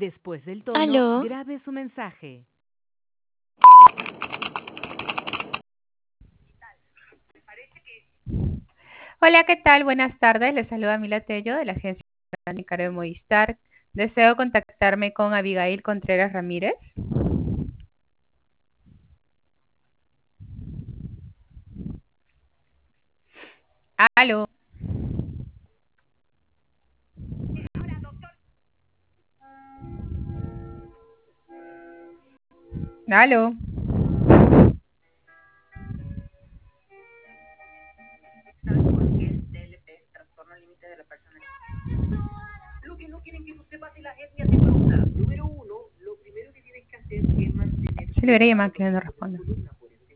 Después del tono, Aló. grabe su mensaje. Hola, ¿qué tal? Buenas tardes. Les saluda Mila Tello de la agencia de Movistar. Deseo contactarme con Abigail Contreras Ramírez. Aló. Aló. ¿Sabes por qué el TLP, trastorno límite de la personalidad? Lo que no quieren que tú sepas de la etnia de pregunta. Número uno, lo primero que tienes que hacer es mantener Se le verá llamar que no responda.